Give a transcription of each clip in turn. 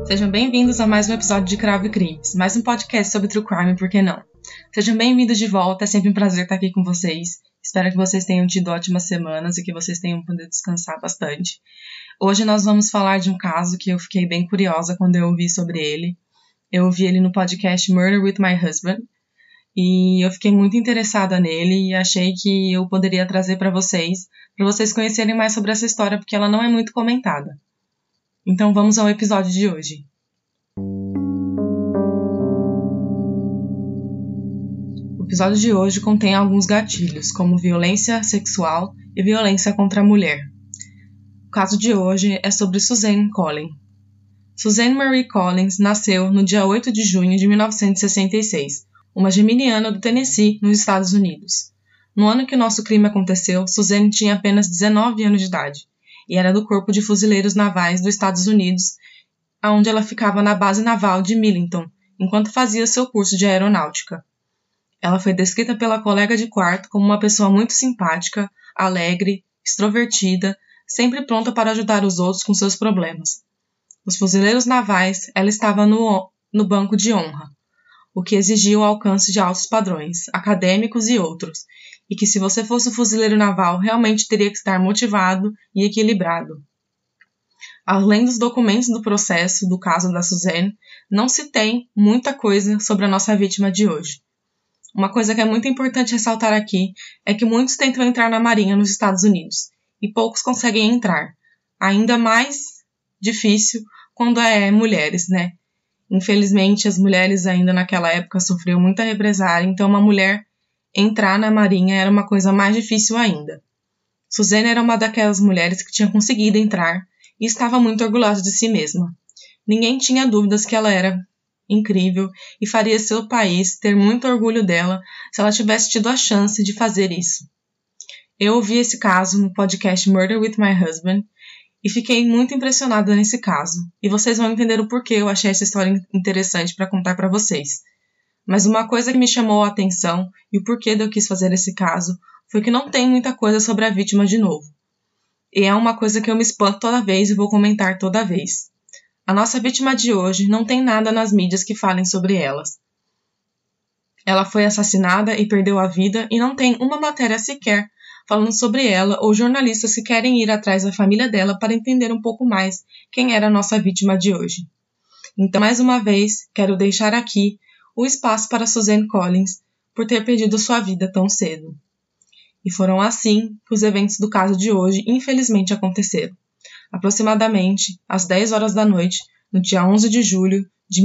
Sejam bem-vindos a mais um episódio de Cravo e Crimes, mais um podcast sobre True Crime, por que não? Sejam bem-vindos de volta, é sempre um prazer estar aqui com vocês. Espero que vocês tenham tido ótimas semanas e que vocês tenham podido descansar bastante. Hoje nós vamos falar de um caso que eu fiquei bem curiosa quando eu ouvi sobre ele. Eu ouvi ele no podcast Murder with My Husband e eu fiquei muito interessada nele e achei que eu poderia trazer para vocês conhecerem mais sobre essa história, porque ela não é muito comentada. Então vamos ao episódio de hoje. O episódio de hoje contém alguns gatilhos, como violência sexual e violência contra a mulher. O caso de hoje é sobre Suzanne Collins. Suzanne Marie Collins nasceu no dia 8 de junho de 1966, uma geminiana do Tennessee, nos Estados Unidos. No ano que o nosso crime aconteceu, Suzanne tinha apenas 19 anos de idade e era do Corpo de Fuzileiros Navais dos Estados Unidos, onde ela ficava na base naval de Millington, enquanto fazia seu curso de aeronáutica. Ela foi descrita pela colega de quarto como uma pessoa muito simpática, alegre, extrovertida, sempre pronta para ajudar os outros com seus problemas. Nos fuzileiros navais, ela estava no banco de honra, o que exigia o alcance de altos padrões, acadêmicos e outros, e que se você fosse fuzileiro naval, realmente teria que estar motivado e equilibrado. Além dos documentos do processo do caso da Suzanne, não se tem muita coisa sobre a nossa vítima de hoje. Uma coisa que é muito importante ressaltar aqui é que muitos tentam entrar na Marinha nos Estados Unidos e poucos conseguem entrar. Ainda mais difícil quando é mulheres, né? Infelizmente, as mulheres ainda naquela época sofriam muita represália, então uma mulher entrar na Marinha era uma coisa mais difícil ainda. Suzanne era uma daquelas mulheres que tinha conseguido entrar e estava muito orgulhosa de si mesma. Ninguém tinha dúvidas que ela era incrível e faria seu país ter muito orgulho dela se ela tivesse tido a chance de fazer isso. Eu ouvi esse caso no podcast Murder with My Husband e fiquei muito impressionada nesse caso, e vocês vão entender o porquê eu achei essa história interessante para contar para vocês. Mas uma coisa que me chamou a atenção e o porquê de eu quis fazer esse caso foi que não tem muita coisa sobre a vítima de novo. E é uma coisa que eu me espanto toda vez e vou comentar toda vez. A nossa vítima de hoje não tem nada nas mídias que falem sobre elas. Ela foi assassinada e perdeu a vida e não tem uma matéria sequer falando sobre ela ou jornalistas que querem ir atrás da família dela para entender um pouco mais quem era a nossa vítima de hoje. Então, mais uma vez, quero deixar aqui o espaço para Suzanne Collins por ter perdido sua vida tão cedo. E foram assim que os eventos do caso de hoje infelizmente aconteceram. Aproximadamente às 10 horas da noite, no dia 11 de julho de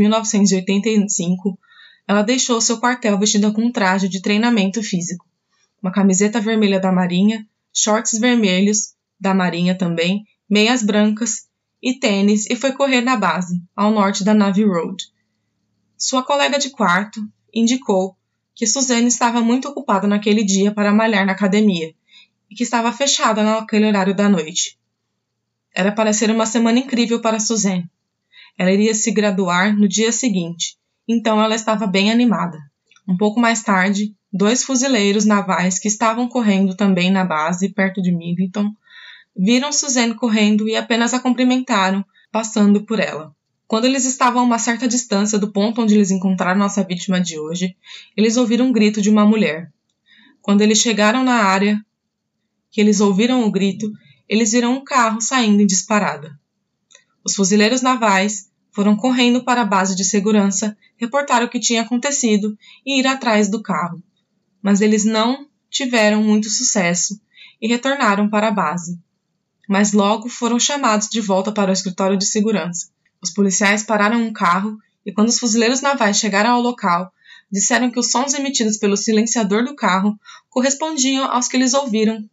1985, ela deixou seu quartel vestida com um traje de treinamento físico, uma camiseta vermelha da Marinha, shorts vermelhos da Marinha também, meias brancas e tênis e foi correr na base, ao norte da Navy Road. Sua colega de quarto indicou que Suzanne estava muito ocupada naquele dia para malhar na academia e que estava fechada naquele horário da noite. Era para ser uma semana incrível para Suzanne. Ela iria se graduar no dia seguinte, então ela estava bem animada. Um pouco mais tarde, 2 fuzileiros navais que estavam correndo também na base, perto de Millington, viram Suzanne correndo e apenas a cumprimentaram, passando por ela. Quando eles estavam a uma certa distância do ponto onde eles encontraram nossa vítima de hoje, eles ouviram um grito de uma mulher. Quando eles chegaram na área que eles ouviram o grito, eles viram um carro saindo em disparada. Os fuzileiros navais foram correndo para a base de segurança, reportar o que tinha acontecido e ir atrás do carro. Mas eles não tiveram muito sucesso e retornaram para a base. Mas logo foram chamados de volta para o escritório de segurança. Os policiais pararam um carro e quando os fuzileiros navais chegaram ao local, disseram que os sons emitidos pelo silenciador do carro correspondiam aos que eles ouviram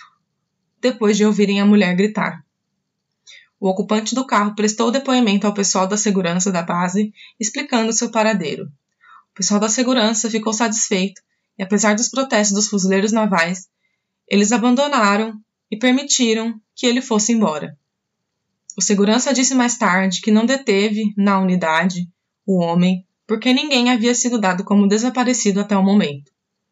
depois de ouvirem a mulher gritar. O ocupante do carro prestou depoimento ao pessoal da segurança da base, explicando seu paradeiro. O pessoal da segurança ficou satisfeito e, apesar dos protestos dos fuzileiros navais, eles abandonaram e permitiram que ele fosse embora. O segurança disse mais tarde que não deteve na unidade o homem porque ninguém havia sido dado como desaparecido até o momento.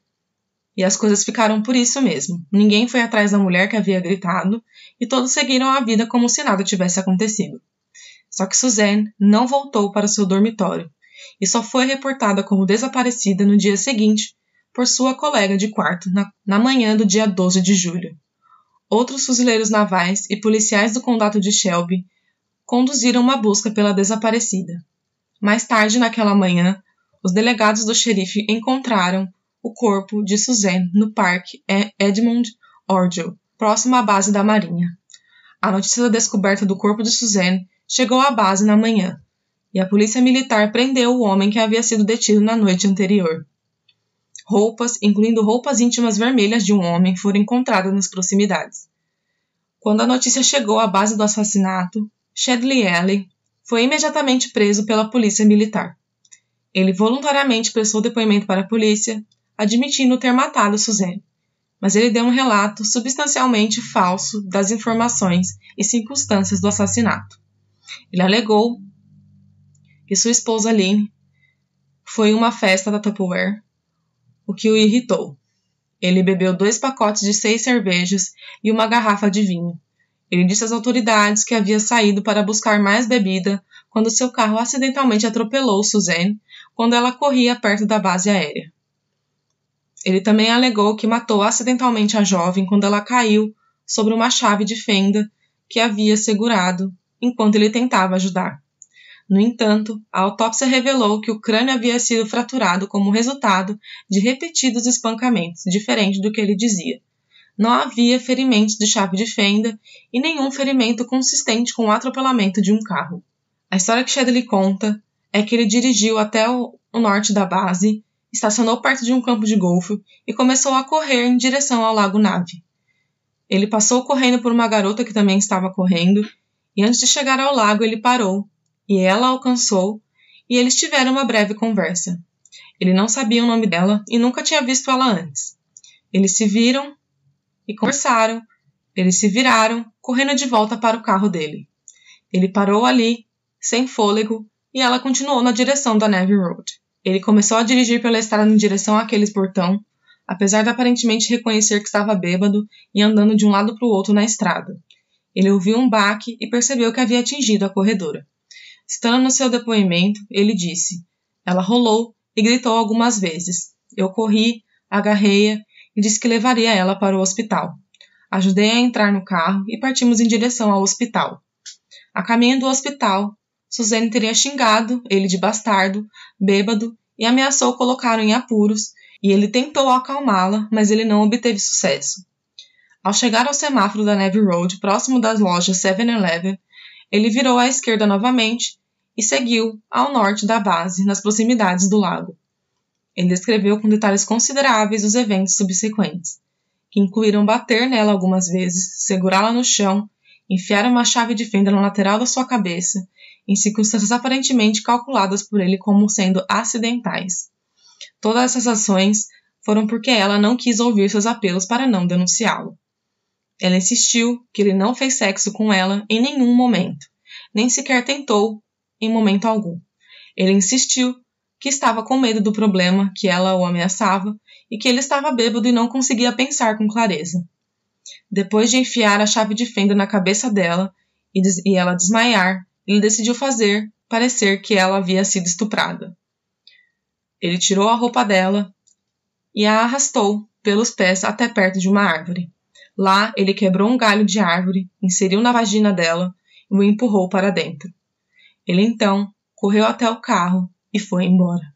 E as coisas ficaram por isso mesmo. Ninguém foi atrás da mulher que havia gritado e todos seguiram a vida como se nada tivesse acontecido. Só que Suzanne não voltou para seu dormitório e só foi reportada como desaparecida no dia seguinte por sua colega de quarto na manhã do dia 12 de julho. Outros fuzileiros navais e policiais do condado de Shelby conduziram uma busca pela desaparecida. Mais tarde naquela manhã, os delegados do xerife encontraram o corpo de Suzanne no Parque Edmund Orgel, próximo à base da Marinha. A notícia da descoberta do corpo de Suzanne chegou à base na manhã, e a polícia militar prendeu o homem que havia sido detido na noite anterior. Roupas, incluindo roupas íntimas vermelhas de um homem, foram encontradas nas proximidades. Quando a notícia chegou à base do assassinato, Chadley Alley foi imediatamente preso pela polícia militar. Ele voluntariamente prestou depoimento para a polícia, admitindo ter matado Suzanne, mas ele deu um relato substancialmente falso das informações e circunstâncias do assassinato. Ele alegou que sua esposa Lynn foi em uma festa da Tupperware, o que o irritou. Ele bebeu 2 pacotes de 6 cervejas e uma garrafa de vinho. Ele disse às autoridades que havia saído para buscar mais bebida quando seu carro acidentalmente atropelou Suzanne quando ela corria perto da base aérea. Ele também alegou que matou acidentalmente a jovem quando ela caiu sobre uma chave de fenda que havia segurado enquanto ele tentava ajudar. No entanto, a autópsia revelou que o crânio havia sido fraturado como resultado de repetidos espancamentos, diferente do que ele dizia. Não havia ferimentos de chave de fenda e nenhum ferimento consistente com o atropelamento de um carro. A história que Chadley conta é que ele dirigiu até o norte da base, estacionou perto de um campo de golfe e começou a correr em direção ao Lago Nave. Ele passou correndo por uma garota que também estava correndo, e antes de chegar ao lago ele parou, e ela alcançou, e eles tiveram uma breve conversa. Ele não sabia o nome dela e nunca tinha visto ela antes. Eles se viram e conversaram. Eles se viraram, correndo de volta para o carro dele. Ele parou ali, sem fôlego, e ela continuou na direção da Navy Road. Ele começou a dirigir pela estrada em direção àqueles portão, apesar de aparentemente reconhecer que estava bêbado e andando de um lado para o outro na estrada. Ele ouviu um baque e percebeu que havia atingido a corredora. Citando no seu depoimento, ele disse: "Ela rolou e gritou algumas vezes. Eu corri, agarrei-a e disse que levaria ela para o hospital. Ajudei a entrar no carro e partimos em direção ao hospital. A caminho do hospital, Suzanne teria xingado ele de bastardo, bêbado, e ameaçou colocá-lo em apuros, e ele tentou acalmá-la, mas ele não obteve sucesso. Ao chegar ao semáforo da Navy Road, próximo das lojas 7-Eleven, ele virou à esquerda novamente e seguiu ao norte da base, nas proximidades do lago. Ele descreveu com detalhes consideráveis os eventos subsequentes, que incluíram bater nela algumas vezes, segurá-la no chão, enfiar uma chave de fenda na lateral da sua cabeça, em circunstâncias aparentemente calculadas por ele como sendo acidentais. Todas essas ações foram porque ela não quis ouvir seus apelos para não denunciá-lo. Ela insistiu que ele não fez sexo com ela em nenhum momento, nem sequer tentou em momento algum. Ele insistiu que estava com medo do problema, que ela o ameaçava e que ele estava bêbado e não conseguia pensar com clareza. Depois de enfiar a chave de fenda na cabeça dela e ela desmaiar, ele decidiu fazer parecer que ela havia sido estuprada. Ele tirou a roupa dela e a arrastou pelos pés até perto de uma árvore. Lá, ele quebrou um galho de árvore, inseriu na vagina dela e o empurrou para dentro. Ele então correu até o carro e foi embora.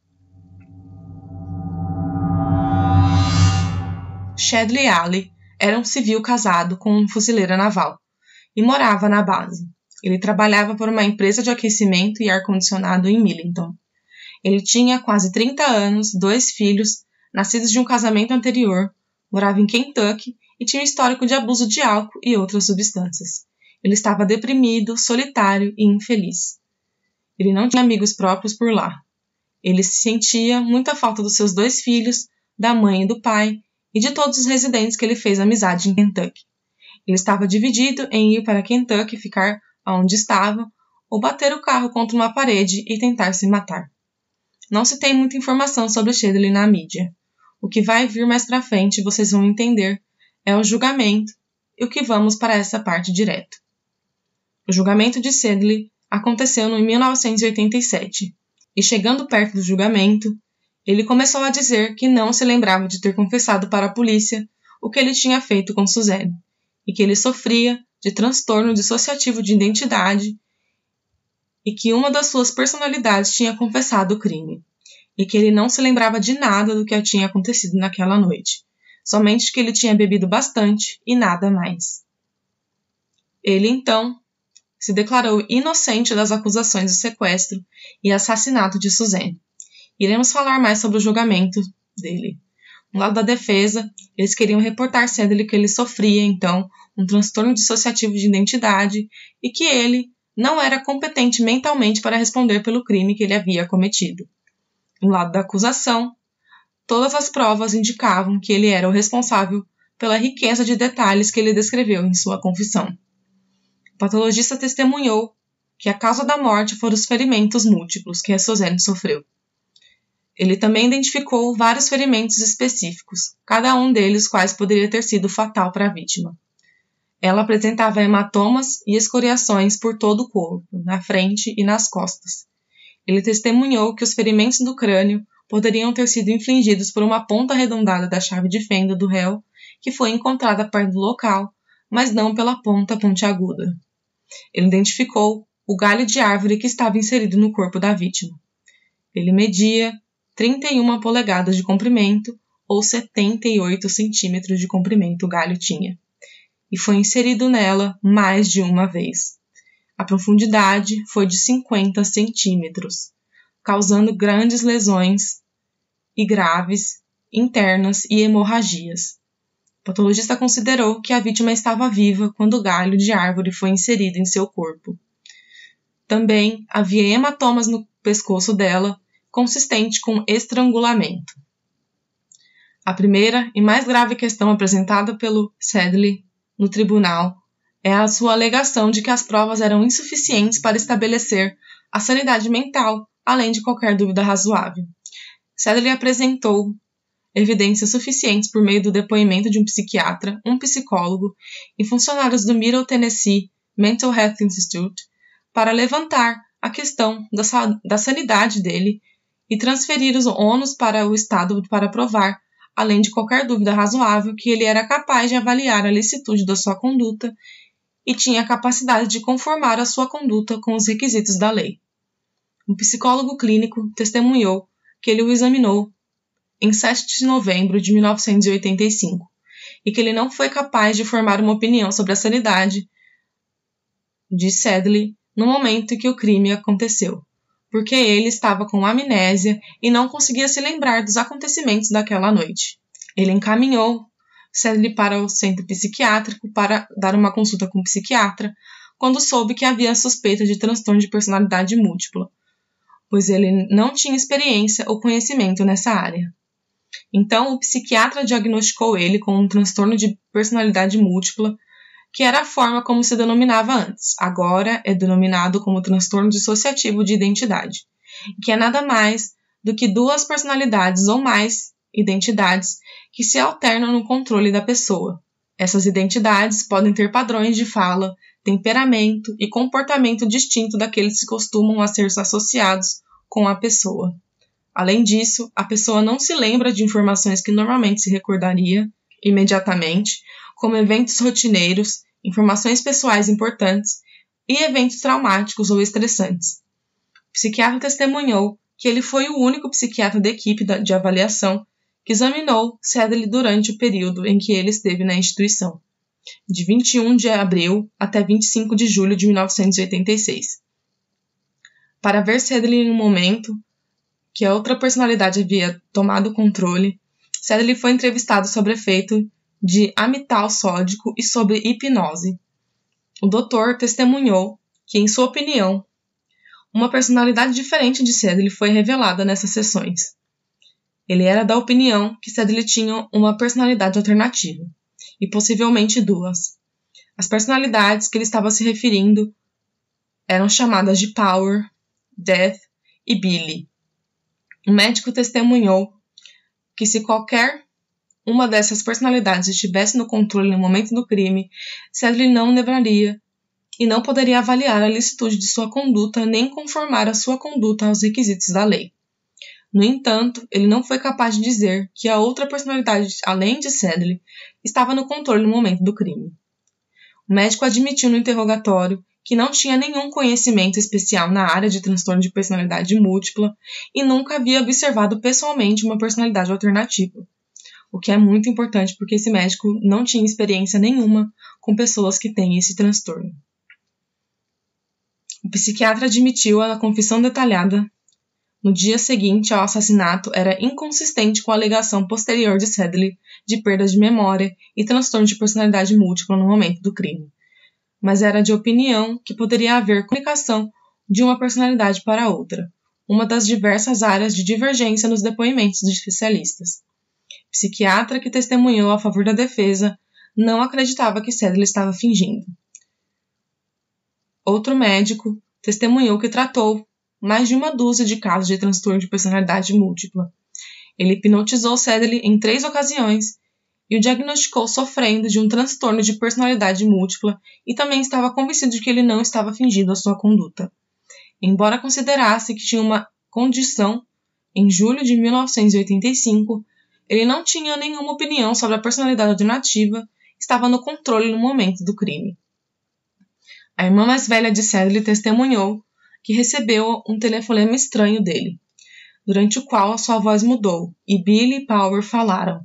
Chadley Alley era um civil casado com uma fuzileira naval e morava na base. Ele trabalhava por uma empresa de aquecimento e ar-condicionado em Millington. Ele tinha quase 30 anos, 2 filhos, nascidos de um casamento anterior, morava em Kentucky e tinha um histórico de abuso de álcool e outras substâncias. Ele estava deprimido, solitário e infeliz. Ele não tinha amigos próprios por lá. Ele sentia muita falta dos seus 2 filhos, da mãe e do pai, e de todos os residentes que ele fez amizade em Kentucky. Ele estava dividido em ir para Kentucky, ficar onde estava, ou bater o carro contra uma parede e tentar se matar. Não se tem muita informação sobre Chadley na mídia. O que vai vir mais pra frente, vocês vão entender, é o julgamento, e o que vamos para essa parte direto. O julgamento de Chadley aconteceu em 1987, e chegando perto do julgamento, ele começou a dizer que não se lembrava de ter confessado para a polícia o que ele tinha feito com Suzanne, e que ele sofria de transtorno dissociativo de identidade e que uma das suas personalidades tinha confessado o crime, e que ele não se lembrava de nada do que tinha acontecido naquela noite, somente que ele tinha bebido bastante e nada mais. Ele, então, se declarou inocente das acusações de sequestro e assassinato de Suzanne. Iremos falar mais sobre o julgamento dele. No lado da defesa, eles queriam reportar Sedley que ele sofria, então, um transtorno dissociativo de identidade e que ele não era competente mentalmente para responder pelo crime que ele havia cometido. No lado da acusação, todas as provas indicavam que ele era o responsável pela riqueza de detalhes que ele descreveu em sua confissão. O patologista testemunhou que a causa da morte foram os ferimentos múltiplos que a Suzanne sofreu. Ele também identificou vários ferimentos específicos, cada um deles quais poderia ter sido fatal para a vítima. Ela apresentava hematomas e escoriações por todo o corpo, na frente e nas costas. Ele testemunhou que os ferimentos do crânio poderiam ter sido infligidos por uma ponta arredondada da chave de fenda do réu, que foi encontrada perto do local, mas não pela ponta pontiaguda. Ele identificou o galho de árvore que estava inserido no corpo da vítima. Ele media 31 polegadas de comprimento, ou 78 centímetros de comprimento o galho tinha, e foi inserido nela mais de uma vez. A profundidade foi de 50 centímetros, causando grandes lesões e graves, internas e hemorragias. O patologista considerou que a vítima estava viva quando o galho de árvore foi inserido em seu corpo. Também havia hematomas no pescoço dela, consistente com estrangulamento. A primeira e mais grave questão apresentada pelo Sedley no tribunal é a sua alegação de que as provas eram insuficientes para estabelecer a sanidade mental, além de qualquer dúvida razoável. Sedley apresentou evidências suficientes por meio do depoimento de um psiquiatra, um psicólogo e funcionários do Middle Tennessee Mental Health Institute para levantar a questão da sanidade dele e transferir os ônus para o Estado para provar, além de qualquer dúvida razoável, que ele era capaz de avaliar a licitude da sua conduta e tinha a capacidade de conformar a sua conduta com os requisitos da lei. Um psicólogo clínico testemunhou que ele o examinou em 7 de novembro de 1985 e que ele não foi capaz de formar uma opinião sobre a sanidade de Sedley no momento em que o crime aconteceu, porque ele estava com amnésia e não conseguia se lembrar dos acontecimentos daquela noite. Ele encaminhou Sedley para o centro psiquiátrico para dar uma consulta com o psiquiatra quando soube que havia suspeita de transtorno de personalidade múltipla, pois ele não tinha experiência ou conhecimento nessa área. Então, o psiquiatra diagnosticou ele com um transtorno de personalidade múltipla, que era a forma como se denominava antes. Agora é denominado como transtorno dissociativo de identidade, que é nada mais do que duas personalidades ou mais identidades que se alternam no controle da pessoa. Essas identidades podem ter padrões de fala, temperamento e comportamento distinto daqueles que costumam a ser associados com a pessoa. Além disso, a pessoa não se lembra de informações que normalmente se recordaria imediatamente, como eventos rotineiros, informações pessoais importantes e eventos traumáticos ou estressantes. O psiquiatra testemunhou que ele foi o único psiquiatra da equipe de avaliação que examinou Sedley durante o período em que ele esteve na instituição, de 21 de abril até 25 de julho de 1986. Para ver Sedley em um momento que a outra personalidade havia tomado o controle, Sedley foi entrevistado sobre efeito de amital sódico e sobre hipnose. O doutor testemunhou que, em sua opinião, uma personalidade diferente de Sedley foi revelada nessas sessões. Ele era da opinião que Sedley tinha uma personalidade alternativa, e possivelmente duas. As personalidades que ele estava se referindo eram chamadas de Power, Death e Billy. O médico testemunhou que se qualquer uma dessas personalidades estivesse no controle no momento do crime, Sedley não lembraria e não poderia avaliar a licitude de sua conduta nem conformar a sua conduta aos requisitos da lei. No entanto, ele não foi capaz de dizer que a outra personalidade, além de Sedley, estava no controle no momento do crime. O médico admitiu no interrogatório que não tinha nenhum conhecimento especial na área de transtorno de personalidade múltipla e nunca havia observado pessoalmente uma personalidade alternativa, o que é muito importante porque esse médico não tinha experiência nenhuma com pessoas que têm esse transtorno. O psiquiatra admitiu a confissão detalhada no dia seguinte ao assassinato era inconsistente com a alegação posterior de Sedley de perda de memória e transtorno de personalidade múltipla no momento do crime, mas era de opinião que poderia haver comunicação de uma personalidade para outra, uma das diversas áreas de divergência nos depoimentos dos especialistas. O psiquiatra que testemunhou a favor da defesa não acreditava que Sedley estava fingindo. Outro médico testemunhou que tratou mais de 12 de casos de transtorno de personalidade múltipla. Ele hipnotizou Sedley em 3 ocasiões e o diagnosticou sofrendo de um transtorno de personalidade múltipla e também estava convencido de que ele não estava fingindo a sua conduta. Embora considerasse que tinha uma condição, em julho de 1985, ele não tinha nenhuma opinião sobre a personalidade alternativa, estava no controle no momento do crime. A irmã mais velha de Sedley testemunhou que recebeu um telefonema estranho dele, durante o qual a sua voz mudou e Billy e Power falaram.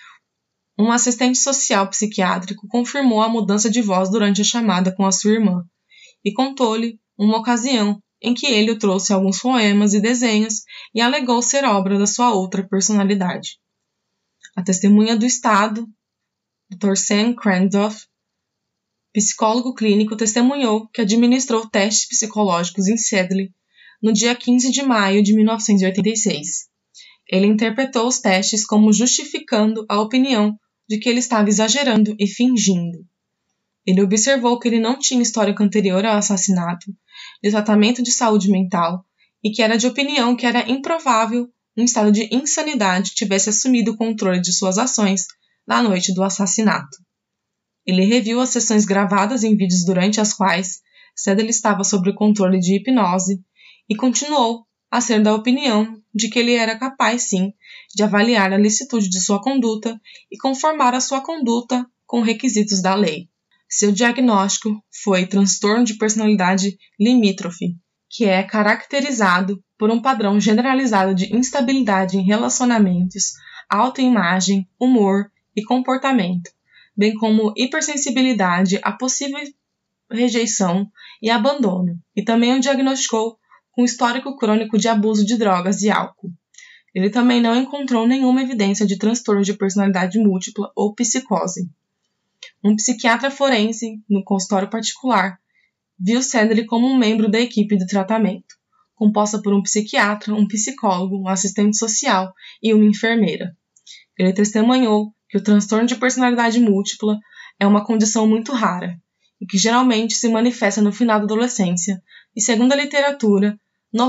Um assistente social psiquiátrico confirmou a mudança de voz durante a chamada com a sua irmã e contou-lhe uma ocasião em que ele o trouxe alguns poemas e desenhos e alegou ser obra da sua outra personalidade. A testemunha do Estado, Dr. Sam Crandorff, psicólogo clínico, testemunhou que administrou testes psicológicos em Sedley no dia 15 de maio de 1986. Ele interpretou os testes como justificando a opinião de que ele estava exagerando e fingindo. Ele observou que ele não tinha histórico anterior ao assassinato, de tratamento de saúde mental e que era de opinião que era improvável um estado de insanidade tivesse assumido o controle de suas ações na noite do assassinato. Ele reviu as sessões gravadas em vídeos durante as quais Sedley estava sob o controle de hipnose e continuou a ser da opinião de que ele era capaz, sim, de avaliar a licitude de sua conduta e conformar a sua conduta com requisitos da lei. Seu diagnóstico foi transtorno de personalidade limítrofe, que é caracterizado por um padrão generalizado de instabilidade em relacionamentos, autoimagem, humor e comportamento, bem como hipersensibilidade a possível rejeição e abandono, e também o diagnosticou com histórico crônico de abuso de drogas e álcool. Ele também não encontrou nenhuma evidência de transtorno de personalidade múltipla ou psicose. Um psiquiatra forense, no consultório particular, viu Sedley como um membro da equipe de tratamento, composta por um psiquiatra, um psicólogo, um assistente social e uma enfermeira. Ele testemunhou que o transtorno de personalidade múltipla é uma condição muito rara e que geralmente se manifesta no final da adolescência e, segundo a literatura,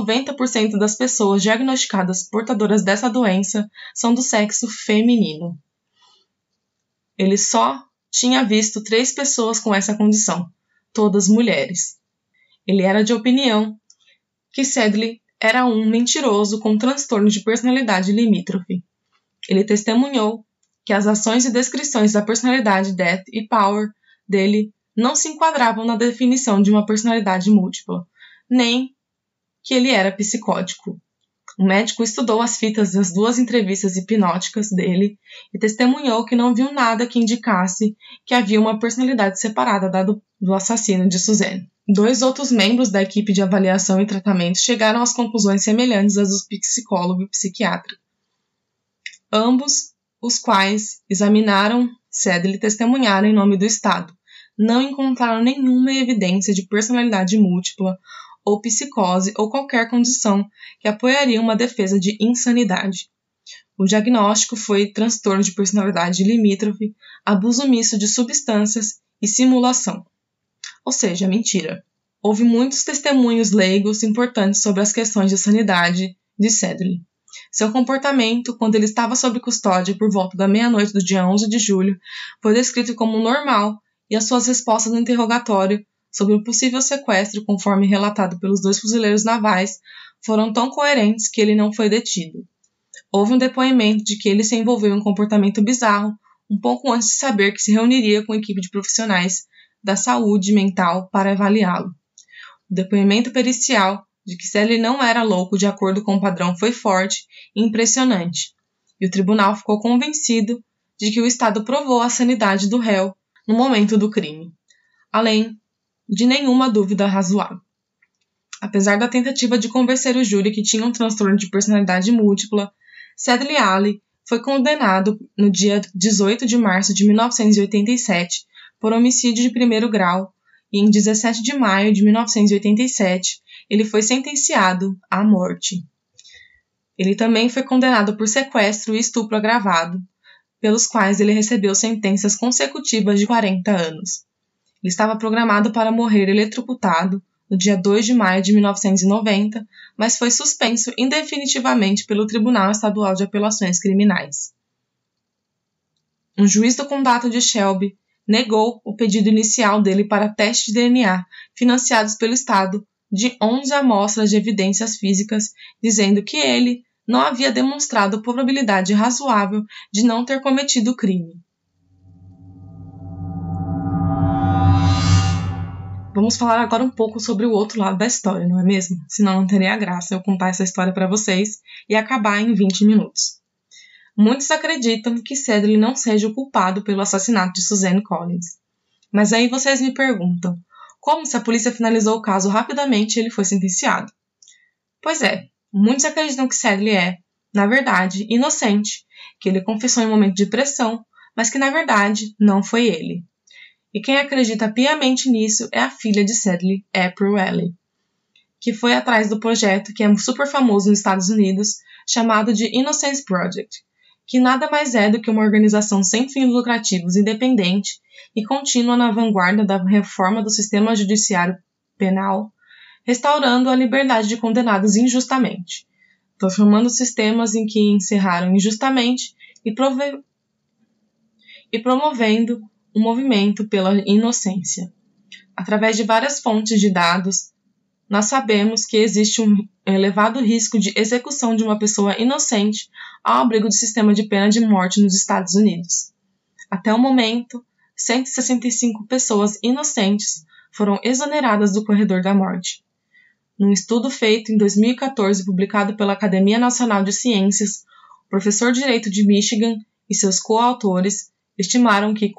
90% das pessoas diagnosticadas portadoras dessa doença são do sexo feminino. Ele só tinha visto 3 pessoas com essa condição, todas mulheres. Ele era de opinião que Sedley era um mentiroso com transtorno de personalidade limítrofe. Ele testemunhou que as ações e descrições da personalidade Death e Power dele não se enquadravam na definição de uma personalidade múltipla, nem que ele era psicótico. O médico estudou as fitas das 2 entrevistas hipnóticas dele e testemunhou que não viu nada que indicasse que havia uma personalidade separada do assassino de Suzanne. 2 outros membros da equipe de avaliação e tratamento chegaram às conclusões semelhantes às do psicólogo e psiquiatra. Ambos, os quais examinaram Sedley e testemunharam em nome do Estado, não encontraram nenhuma evidência de personalidade múltipla ou psicose ou qualquer condição que apoiaria uma defesa de insanidade. O diagnóstico foi transtorno de personalidade limítrofe, abuso misto de substâncias e simulação. Ou seja, mentira. Houve muitos testemunhos leigos importantes sobre as questões de sanidade de Sedley. Seu comportamento, quando ele estava sob custódia por volta da meia-noite do dia 11 de julho, foi descrito como normal e as suas respostas no interrogatório sobre o possível sequestro, conforme relatado pelos 2 fuzileiros navais, foram tão coerentes que ele não foi detido. Houve um depoimento de que ele se envolveu em um comportamento bizarro um pouco antes de saber que se reuniria com a equipe de profissionais da saúde mental para avaliá-lo. O depoimento pericial de que Sedley não era louco de acordo com o padrão foi forte e impressionante, e o tribunal ficou convencido de que o Estado provou a sanidade do réu no momento do crime, além de nenhuma dúvida razoável. Apesar da tentativa de convencer o júri que tinha um transtorno de personalidade múltipla, Sedley Allen foi condenado no dia 18 de março de 1987 por homicídio de primeiro grau e em 17 de maio de 1987 ele foi sentenciado à morte. Ele também foi condenado por sequestro e estupro agravado, pelos quais ele recebeu sentenças consecutivas de 40 anos. Ele estava programado para morrer eletrocutado no dia 2 de maio de 1990, mas foi suspenso indefinitivamente pelo Tribunal Estadual de Apelações Criminais. Um juiz do condado de Shelby negou o pedido inicial dele para testes de DNA financiados pelo Estado de 11 amostras de evidências físicas, dizendo que ele não havia demonstrado probabilidade razoável de não ter cometido o crime. Vamos falar agora um pouco sobre o outro lado da história, não é mesmo? Senão não teria graça eu contar essa história para vocês e acabar em 20 minutos. Muitos acreditam que Sedley não seja o culpado pelo assassinato de Suzanne Collins. Mas aí vocês me perguntam, como se a polícia finalizou o caso rapidamente e ele foi sentenciado? Pois é, muitos acreditam que Sedley é, na verdade, inocente, que ele confessou em um momento de pressão, mas que na verdade não foi ele. E quem acredita piamente nisso é a filha de Sedley, April Allen, que foi atrás do projeto que é super famoso nos Estados Unidos, chamado de Innocence Project, que nada mais é do que uma organização sem fins lucrativos independente e contínua na vanguarda da reforma do sistema judiciário penal, restaurando a liberdade de condenados injustamente, transformando sistemas em que encerraram injustamente e promovendo um movimento pela inocência. Através de várias fontes de dados, nós sabemos que existe um elevado risco de execução de uma pessoa inocente ao abrigo do sistema de pena de morte nos Estados Unidos. Até o momento, 165 pessoas inocentes foram exoneradas do corredor da morte. Num estudo feito em 2014, publicado pela Academia Nacional de Ciências, o professor de Direito de Michigan e seus coautores estimaram que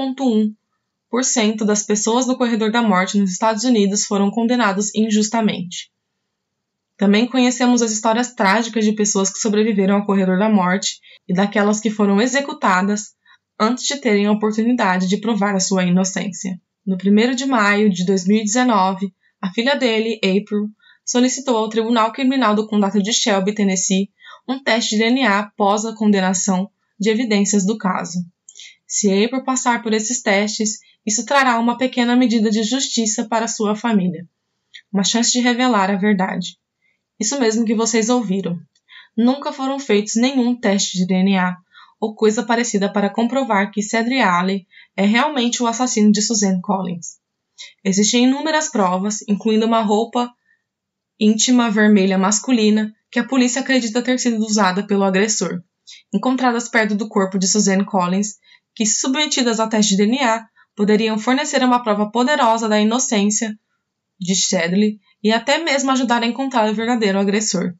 4,1% das pessoas no corredor da morte nos Estados Unidos foram condenadas injustamente. Também conhecemos as histórias trágicas de pessoas que sobreviveram ao corredor da morte e daquelas que foram executadas antes de terem a oportunidade de provar a sua inocência. No 1º de maio de 2019, a filha dele, April, solicitou ao Tribunal Criminal do Condado de Shelby, Tennessee, um teste de DNA após a condenação de evidências do caso. Se April passar por esses testes, isso trará uma pequena medida de justiça para sua família. Uma chance de revelar a verdade. Isso mesmo que vocês ouviram. Nunca foram feitos nenhum teste de DNA ou coisa parecida para comprovar que Sedley Allen é realmente o assassino de Suzanne Collins. Existem inúmeras provas, incluindo uma roupa íntima vermelha masculina que a polícia acredita ter sido usada pelo agressor, encontradas perto do corpo de Suzanne Collins, que, se submetidas ao teste de DNA, poderiam fornecer uma prova poderosa da inocência de Sedley e até mesmo ajudar a encontrar o verdadeiro agressor.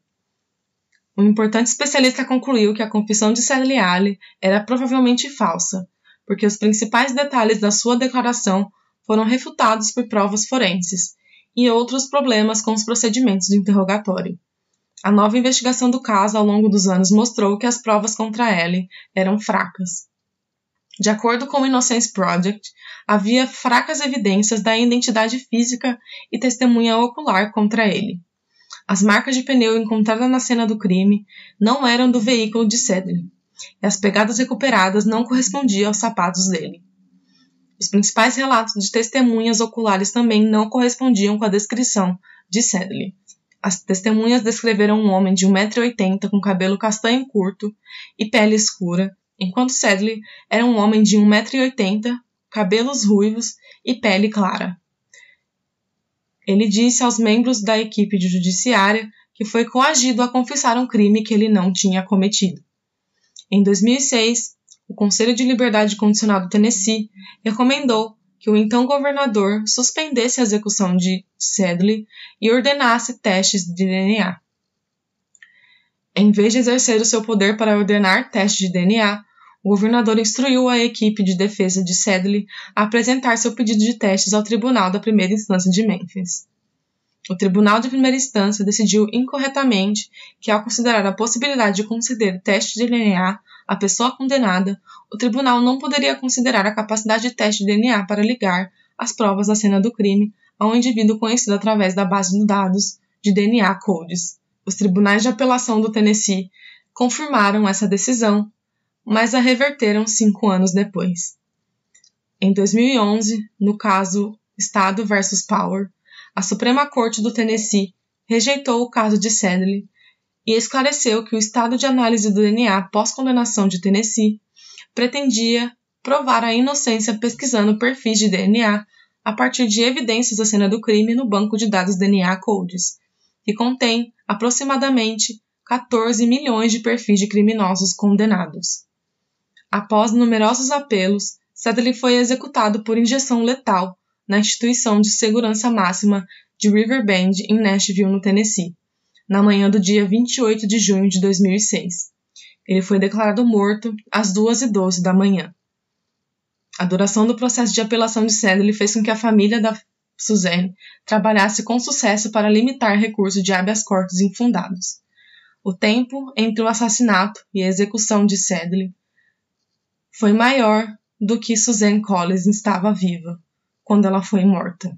Um importante especialista concluiu que a confissão de Sedley Allen era provavelmente falsa, porque os principais detalhes da sua declaração foram refutados por provas forenses e outros problemas com os procedimentos de interrogatório. A nova investigação do caso ao longo dos anos mostrou que as provas contra Allen eram fracas. De acordo com o Innocence Project, havia fracas evidências da identidade física e testemunha ocular contra ele. As marcas de pneu encontradas na cena do crime não eram do veículo de Sedley, e as pegadas recuperadas não correspondiam aos sapatos dele. Os principais relatos de testemunhas oculares também não correspondiam com a descrição de Sedley. As testemunhas descreveram um homem de 1,80 m com cabelo castanho curto e pele escura, enquanto Sedley era um homem de 1,80 m, cabelos ruivos e pele clara. Ele disse aos membros da equipe de judiciária que foi coagido a confessar um crime que ele não tinha cometido. Em 2006, o Conselho de Liberdade Condicional do Tennessee recomendou que o então governador suspendesse a execução de Sedley e ordenasse testes de DNA. Em vez de exercer o seu poder para ordenar testes de DNA, o governador instruiu a equipe de defesa de Sedley a apresentar seu pedido de testes ao Tribunal da Primeira Instância de Memphis. O Tribunal de Primeira Instância decidiu incorretamente que, ao considerar a possibilidade de conceder teste de DNA à pessoa condenada, o tribunal não poderia considerar a capacidade de teste de DNA para ligar as provas da cena do crime a um indivíduo conhecido através da base de dados de DNA Codes. Os tribunais de apelação do Tennessee confirmaram essa decisão, mas a reverteram 5 anos depois. Em 2011, no caso Estado versus Power, a Suprema Corte do Tennessee rejeitou o caso de Sedley e esclareceu que o estado de análise do DNA pós-condenação de Tennessee pretendia provar a inocência pesquisando perfis de DNA a partir de evidências da cena do crime no banco de dados DNA Codes, que contém aproximadamente 14 milhões de perfis de criminosos condenados. Após numerosos apelos, Sedley foi executado por injeção letal na instituição de segurança máxima de Riverbend, em Nashville, no Tennessee, na manhã do dia 28 de junho de 2006. Ele foi declarado morto às 2h12 da manhã. A duração do processo de apelação de Sedley fez com que a família da Suzanne trabalhasse com sucesso para limitar recursos de habeas corpus infundados. O tempo entre o assassinato e a execução de Sedley foi maior do que Suzanne Collins estava viva quando ela foi morta.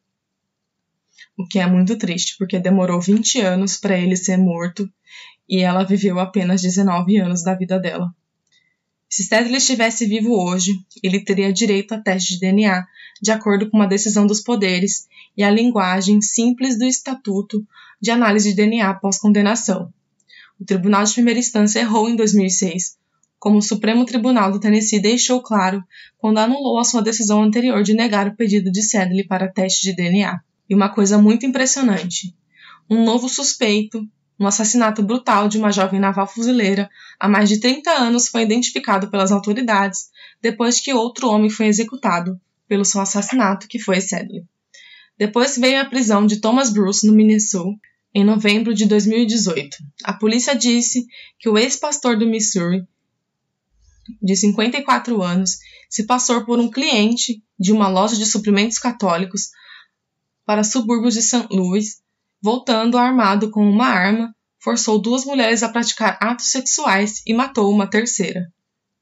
O que é muito triste, porque demorou 20 anos para ele ser morto e ela viveu apenas 19 anos da vida dela. Se Sedley estivesse vivo hoje, ele teria direito a teste de DNA de acordo com uma decisão dos poderes e a linguagem simples do Estatuto de Análise de DNA pós-condenação. O Tribunal de Primeira Instância errou em 2006, como o Supremo Tribunal do Tennessee deixou claro quando anulou a sua decisão anterior de negar o pedido de Sedley para teste de DNA. E uma coisa muito impressionante, um novo suspeito no assassinato brutal de uma jovem naval fuzileira há mais de 30 anos foi identificado pelas autoridades depois que outro homem foi executado pelo seu assassinato, que foi Sedley. Depois veio a prisão de Thomas Bruce no Minnesota em novembro de 2018. A polícia disse que o ex-pastor do Missouri, de 54 anos, se passou por um cliente de uma loja de suprimentos católicos para subúrbios de St. Louis, voltando armado com uma arma, forçou 2 mulheres a praticar atos sexuais e matou uma terceira.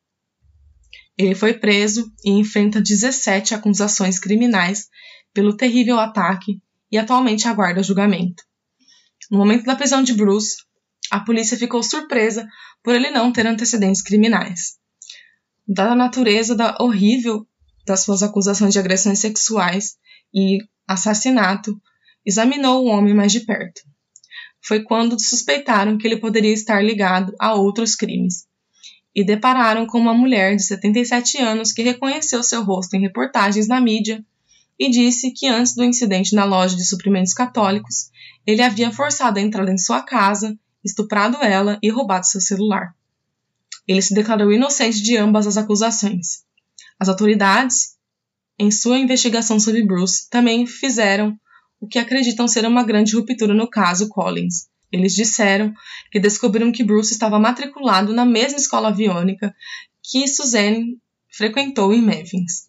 Ele foi preso e enfrenta 17 acusações criminais pelo terrível ataque e atualmente aguarda julgamento. No momento da prisão de Bruce, a polícia ficou surpresa por ele não ter antecedentes criminais. Dada a natureza horrível das suas acusações de agressões sexuais e assassinato, examinou o homem mais de perto. Foi quando suspeitaram que ele poderia estar ligado a outros crimes, e depararam com uma mulher de 77 anos que reconheceu seu rosto em reportagens na mídia e disse que antes do incidente na loja de suprimentos católicos, ele havia forçado a entrada em sua casa, estuprado ela e roubado seu celular. Ele se declarou inocente de ambas as acusações. As autoridades, em sua investigação sobre Bruce, também fizeram o que acreditam ser uma grande ruptura no caso Collins. Eles disseram que descobriram que Bruce estava matriculado na mesma escola aviônica que Suzanne frequentou em Memphis,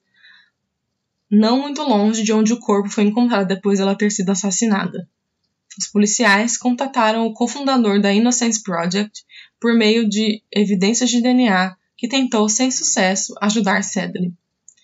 não muito longe de onde o corpo foi encontrado depois de ela ter sido assassinada. Os policiais contataram o cofundador da Innocence Project por meio de evidências de DNA que tentou, sem sucesso, ajudar Sedley.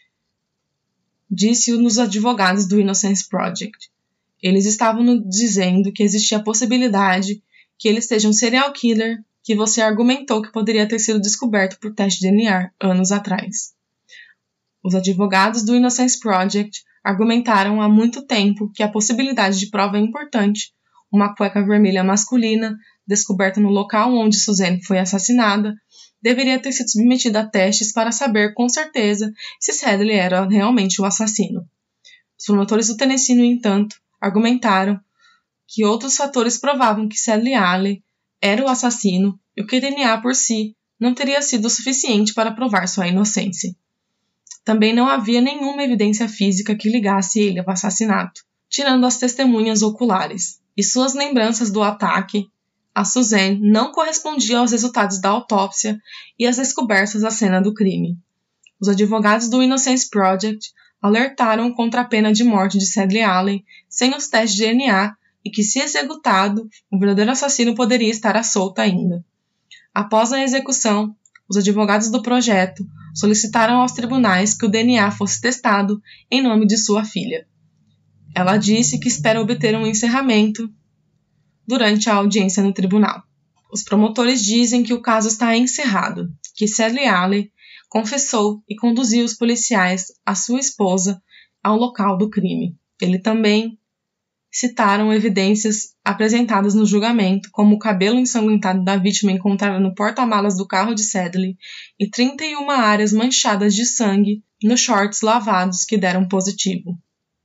Disse um dos advogados do Innocence Project. Eles estavam dizendo que existia a possibilidade que ele seja um serial killer que você argumentou que poderia ter sido descoberto por teste de DNA anos atrás. Os advogados do Innocence Project argumentaram há muito tempo que a possibilidade de prova é importante. Uma cueca vermelha masculina, descoberta no local onde Suzanne foi assassinada, deveria ter sido submetida a testes para saber com certeza se Sedley era realmente o assassino. Os promotores do Tennessee, no entanto, argumentaram que outros fatores provavam que Sadie Alley era o assassino e que o DNA por si não teria sido suficiente para provar sua inocência. Também não havia nenhuma evidência física que ligasse ele ao assassinato, tirando as testemunhas oculares, e suas lembranças do ataque a Suzanne não correspondiam aos resultados da autópsia e às descobertas da cena do crime. Os advogados do Innocence Project alertaram contra a pena de morte de Sadie Alley sem os testes de DNA e que, se executado, o verdadeiro assassino poderia estar à solta ainda. Após a execução, os advogados do projeto solicitaram aos tribunais que o DNA fosse testado em nome de sua filha. Ela disse que espera obter um encerramento durante a audiência no tribunal. Os promotores dizem que o caso está encerrado, que Sadie Alley confessou e conduziu os policiais, a sua esposa, ao local do crime. Ele também citaram evidências apresentadas no julgamento, como o cabelo ensanguentado da vítima encontrado no porta-malas do carro de Sadie e 31 áreas manchadas de sangue nos shorts lavados que deram positivo.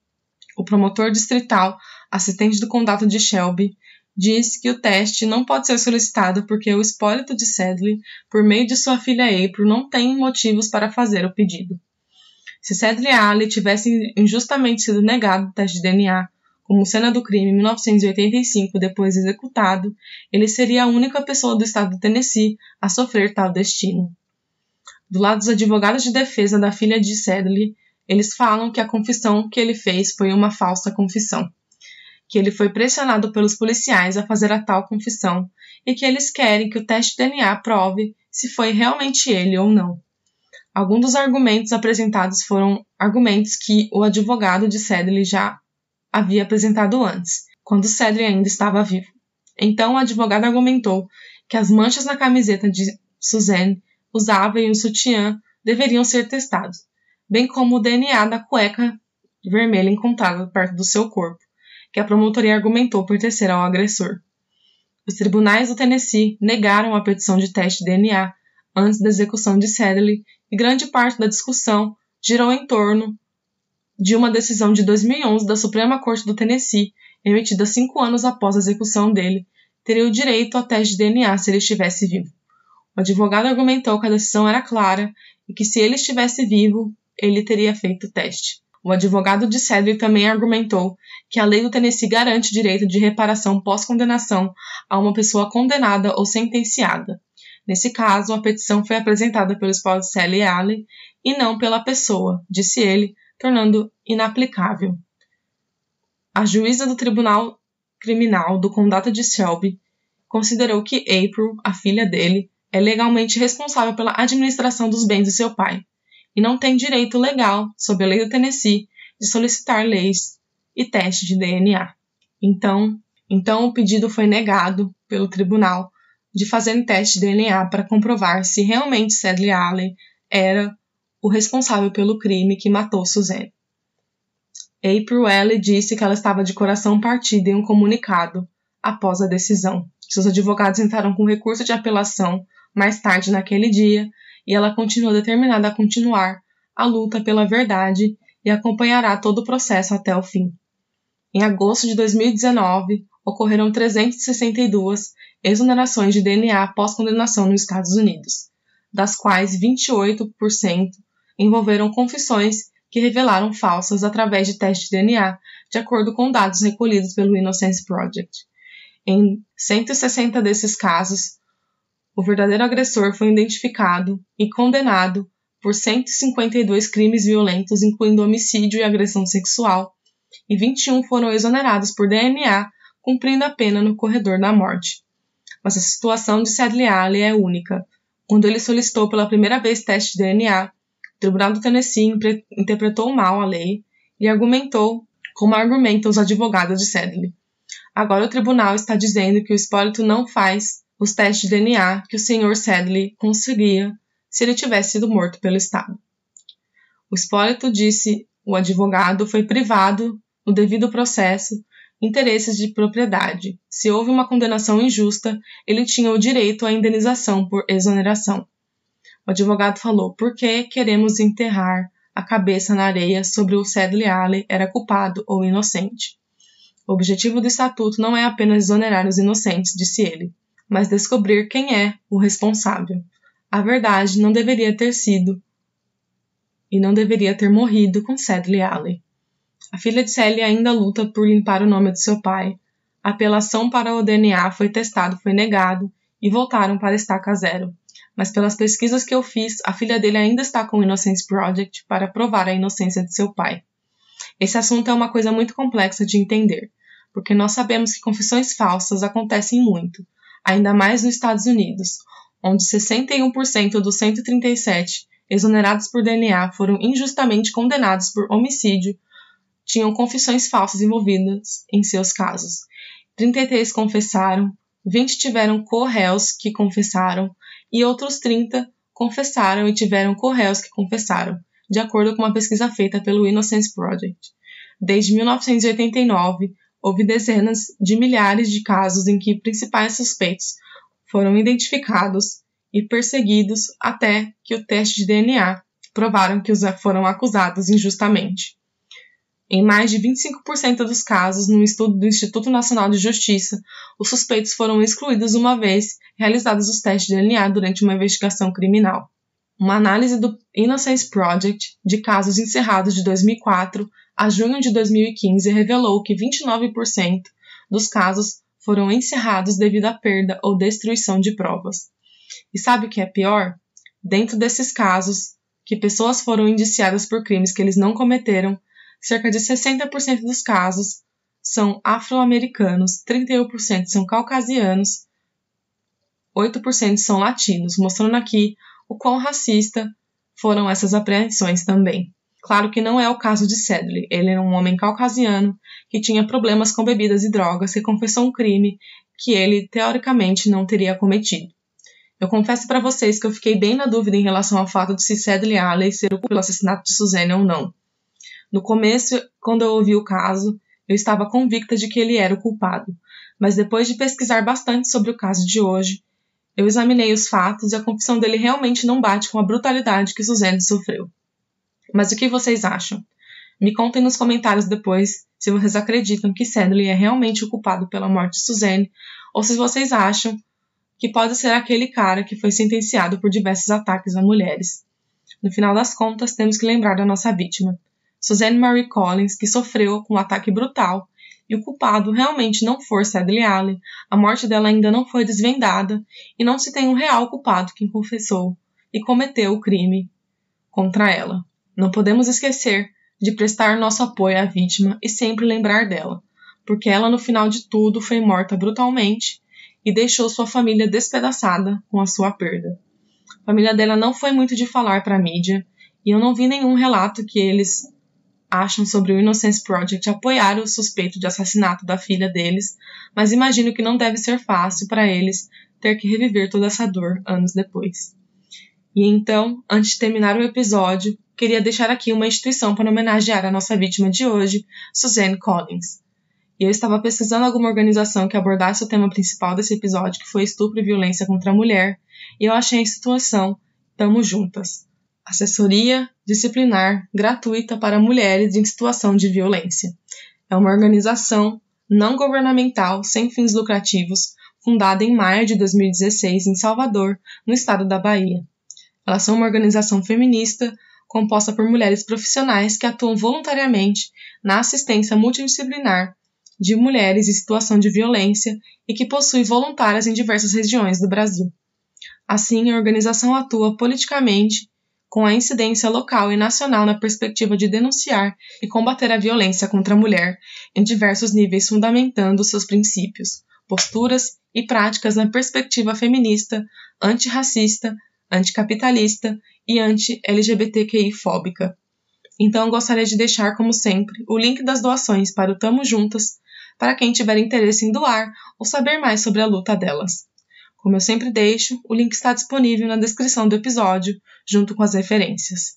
O promotor distrital, assistente do condado de Shelby, diz que o teste não pode ser solicitado porque o espólito de Sadie, por meio de sua filha April, não tem motivos para fazer o pedido. Se Sadie Alley tivesse injustamente sido negado o teste de DNA, como cena do crime em 1985, depois executado, ele seria a única pessoa do estado do Tennessee a sofrer tal destino. Do lado dos advogados de defesa da filha de Sadie, eles falam que a confissão que ele fez foi uma falsa confissão, que ele foi pressionado pelos policiais a fazer a tal confissão e que eles querem que o teste de DNA prove se foi realmente ele ou não. Alguns dos argumentos apresentados foram argumentos que o advogado de Sadie já havia apresentado antes, quando Sadie ainda estava vivo. Então o advogado argumentou que as manchas na camiseta de Suzanne usava e o sutiã deveriam ser testados, bem como o DNA da cueca vermelha encontrada perto do seu corpo, que a promotoria argumentou pertencer ao agressor. Os tribunais do Tennessee negaram a petição de teste de DNA antes da execução de Sadie e grande parte da discussão girou em torno de uma decisão de 2011 da Suprema Corte do Tennessee, emitida 5 anos após a execução dele, teria o direito ao teste de DNA se ele estivesse vivo. O advogado argumentou que a decisão era clara e que se ele estivesse vivo, ele teria feito o teste. O advogado de Sadie também argumentou que a lei do Tennessee garante o direito de reparação pós-condenação a uma pessoa condenada ou sentenciada. Nesse caso, a petição foi apresentada pelo esposo de Sadie Alley e não pela pessoa, disse ele, tornando inaplicável. A juíza do Tribunal Criminal do Condado de Shelby considerou que April, a filha dele, é legalmente responsável pela administração dos bens de seu pai e não tem direito legal, sob a lei do Tennessee, de solicitar leis e teste de DNA. Então o pedido foi negado pelo tribunal de fazer um teste de DNA para comprovar se realmente Sadie Alley era o responsável pelo crime que matou Suzanne. April Alley disse que ela estava de coração partido em um comunicado após a decisão. Seus advogados entraram com recurso de apelação mais tarde naquele dia e ela continuou determinada a continuar a luta pela verdade e acompanhará todo o processo até o fim. Em agosto de 2019, ocorreram 362 exonerações de DNA após condenação nos Estados Unidos, das quais 28% envolveram confissões que revelaram falsas através de testes de DNA, de acordo com dados recolhidos pelo Innocence Project. Em 160 desses casos, o verdadeiro agressor foi identificado e condenado por 152 crimes violentos, incluindo homicídio e agressão sexual, e 21 foram exonerados por DNA, cumprindo a pena no corredor da morte. Mas a situação de Sadie Alley é única. Quando ele solicitou pela primeira vez teste de DNA, o Tribunal do Tennessee interpretou mal a lei e argumentou como argumentam os advogados de Sadie. Agora o tribunal está dizendo que o espólito não faz os testes de DNA que o Sr. Sadie conseguia se ele tivesse sido morto pelo Estado. O espólito, disse o advogado, foi privado no devido processo interesses de propriedade. Se houve uma condenação injusta, ele tinha o direito à indenização por exoneração. O advogado falou: por que queremos enterrar a cabeça na areia sobre o Sadie Alley era culpado ou inocente? O objetivo do estatuto não é apenas exonerar os inocentes, disse ele, mas descobrir quem é o responsável. A verdade não deveria ter sido e não deveria ter morrido com Sadie Alley. A filha de Sally ainda luta por limpar o nome de seu pai. A apelação para o DNA foi testado, foi negado e voltaram para estaca zero. Mas pelas pesquisas que eu fiz, a filha dele ainda está com o Innocence Project para provar a inocência de seu pai. Esse assunto é uma coisa muito complexa de entender, porque nós sabemos que confissões falsas acontecem muito, ainda mais nos Estados Unidos, onde 61% dos 137 exonerados por DNA foram injustamente condenados por homicídio, tinham confissões falsas envolvidas em seus casos. 33 confessaram, 20 tiveram co-réus que confessaram e outros 30 confessaram e tiveram co-réus que confessaram, de acordo com uma pesquisa feita pelo Innocence Project. Desde 1989, houve dezenas de milhares de casos em que principais suspeitos foram identificados e perseguidos até que o teste de DNA provaram que os foram acusados injustamente. Em mais de 25% dos casos, no estudo do Instituto Nacional de Justiça, os suspeitos foram excluídos uma vez realizados os testes de DNA durante uma investigação criminal. Uma análise do Innocence Project de casos encerrados de 2004 a junho de 2015 revelou que 29% dos casos foram encerrados devido à perda ou destruição de provas. E sabe o que é pior? Dentro desses casos, que pessoas foram indiciadas por crimes que eles não cometeram, cerca de 60% dos casos são afro-americanos, 31% são caucasianos, 8% são latinos, mostrando aqui o quão racista foram essas apreensões também. Claro que não é o caso de Sadie. Ele era um homem caucasiano que tinha problemas com bebidas e drogas, que confessou um crime que ele, teoricamente, não teria cometido. Eu confesso para vocês que eu fiquei bem na dúvida em relação ao fato de se Sadie Alley ser o culpado pelo assassinato de Suzanne ou não. No começo, quando eu ouvi o caso, eu estava convicta de que ele era o culpado, mas depois de pesquisar bastante sobre o caso de hoje, eu examinei os fatos e a confissão dele realmente não bate com a brutalidade que Suzanne sofreu. Mas o que vocês acham? Me contem nos comentários depois se vocês acreditam que Sadie é realmente o culpado pela morte de Suzanne ou se vocês acham que pode ser aquele cara que foi sentenciado por diversos ataques a mulheres. No final das contas, temos que lembrar da nossa vítima, Suzanne Marie Collins, que sofreu com um ataque brutal, e o culpado realmente não for Sadie Alley, a morte dela ainda não foi desvendada e não se tem um real culpado que confessou e cometeu o crime contra ela. Não podemos esquecer de prestar nosso apoio à vítima e sempre lembrar dela, porque ela no final de tudo foi morta brutalmente e deixou sua família despedaçada com a sua perda. A família dela não foi muito de falar para a mídia e eu não vi nenhum relato que eles acham sobre o Innocence Project apoiar o suspeito de assassinato da filha deles, mas imagino que não deve ser fácil para eles ter que reviver toda essa dor anos depois. E então, antes de terminar o episódio, queria deixar aqui uma instituição para homenagear a nossa vítima de hoje, Suzanne Collins. E eu estava pesquisando alguma organização que abordasse o tema principal desse episódio, que foi estupro e violência contra a mulher, e eu achei a instituição Tamo Juntas. Assessoria disciplinar gratuita para mulheres em situação de violência. É uma organização não governamental sem fins lucrativos, fundada em maio de 2016 em Salvador, no estado da Bahia. Elas são uma organização feminista composta por mulheres profissionais que atuam voluntariamente na assistência multidisciplinar de mulheres em situação de violência e que possui voluntárias em diversas regiões do Brasil. Assim, a organização atua politicamente com a incidência local e nacional na perspectiva de denunciar e combater a violência contra a mulher em diversos níveis, fundamentando seus princípios, posturas e práticas na perspectiva feminista, antirracista, anticapitalista e anti-LGBTQI-fóbica. Então, gostaria de deixar, como sempre, o link das doações para o Tamo Juntas para quem tiver interesse em doar ou saber mais sobre a luta delas. Como eu sempre deixo, o link está disponível na descrição do episódio, junto com as referências.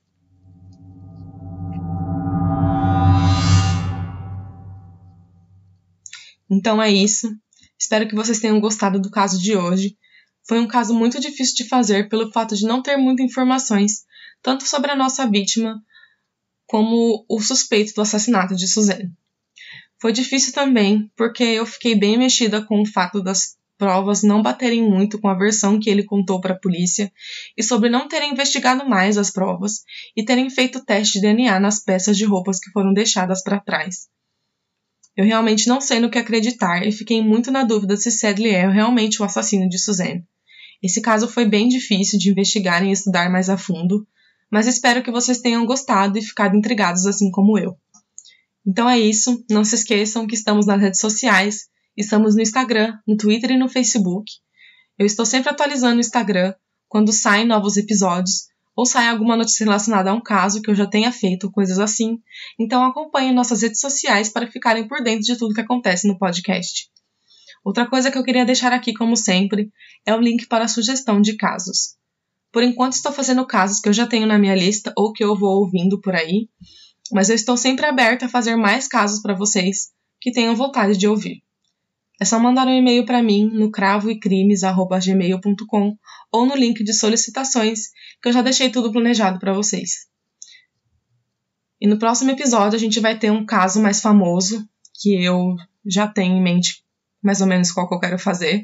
Então é isso. Espero que vocês tenham gostado do caso de hoje. Foi um caso muito difícil de fazer pelo fato de não ter muitas informações, tanto sobre a nossa vítima, como o suspeito do assassinato de Suzanne. Foi difícil também, porque eu fiquei bem mexida com o fato das provas não baterem muito com a versão que ele contou para a polícia e sobre não terem investigado mais as provas e terem feito teste de DNA nas peças de roupas que foram deixadas para trás. Eu realmente não sei no que acreditar e fiquei muito na dúvida se Sadly é realmente o assassino de Suzanne. Esse caso foi bem difícil de investigar e estudar mais a fundo, mas espero que vocês tenham gostado e ficado intrigados assim como eu. Então é isso, não se esqueçam que estamos nas redes sociais, estamos no Instagram, no Twitter e no Facebook. Eu estou sempre atualizando o Instagram quando saem novos episódios ou sai alguma notícia relacionada a um caso que eu já tenha feito, coisas assim. Então acompanhem nossas redes sociais para ficarem por dentro de tudo que acontece no podcast. Outra coisa que eu queria deixar aqui, como sempre, é o link para a sugestão de casos. Por enquanto estou fazendo casos que eu já tenho na minha lista ou que eu vou ouvindo por aí, mas eu estou sempre aberta a fazer mais casos para vocês que tenham vontade de ouvir. É só mandar um e-mail para mim no cravoecrimes@gmail.com ou no link de solicitações, que eu já deixei tudo planejado para vocês. E no próximo episódio a gente vai ter um caso mais famoso, que eu já tenho em mente mais ou menos qual que eu quero fazer.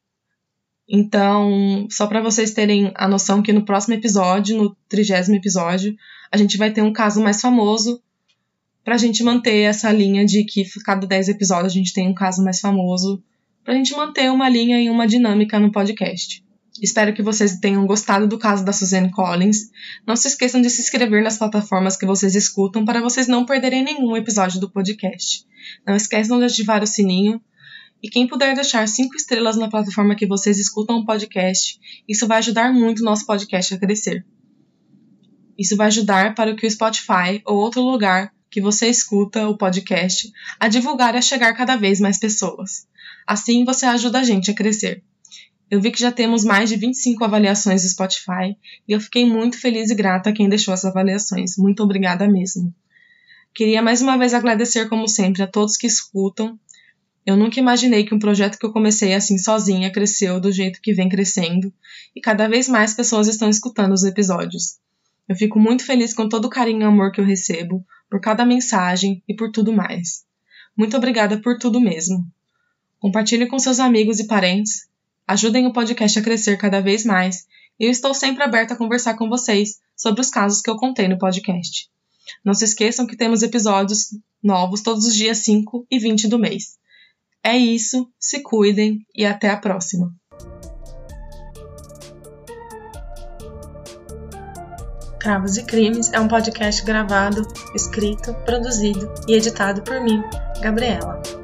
Então, só para vocês terem a noção que no próximo episódio, no 30º episódio, a gente vai ter um caso mais famoso, pra gente manter essa linha de que cada 10 episódios a gente tem um caso mais famoso, pra gente manter uma linha e uma dinâmica no podcast. Espero que vocês tenham gostado do caso da Suzanne Collins. Não se esqueçam de se inscrever nas plataformas que vocês escutam para vocês não perderem nenhum episódio do podcast. Não esqueçam de ativar o sininho. E quem puder deixar 5 estrelas na plataforma que vocês escutam o podcast, isso vai ajudar muito o nosso podcast a crescer. Isso vai ajudar para que o Spotify ou outro lugar que você escuta o podcast a divulgar e a chegar cada vez mais pessoas. Assim você ajuda a gente a crescer. Eu vi que já temos mais de 25 avaliações do Spotify e eu fiquei muito feliz e grata a quem deixou essas avaliações. Muito obrigada mesmo. Queria mais uma vez agradecer, como sempre, a todos que escutam. Eu nunca imaginei que um projeto que eu comecei assim sozinha cresceu do jeito que vem crescendo e cada vez mais pessoas estão escutando os episódios. Eu fico muito feliz com todo o carinho e amor que eu recebo, por cada mensagem e por tudo mais. Muito obrigada por tudo mesmo. Compartilhe com seus amigos e parentes, ajudem o podcast a crescer cada vez mais e eu estou sempre aberta a conversar com vocês sobre os casos que eu contei no podcast. Não se esqueçam que temos episódios novos todos os dias 5 e 20 do mês. É isso, se cuidem e até a próxima. Cravos e Crimes é um podcast gravado, escrito, produzido e editado por mim, Gabriela.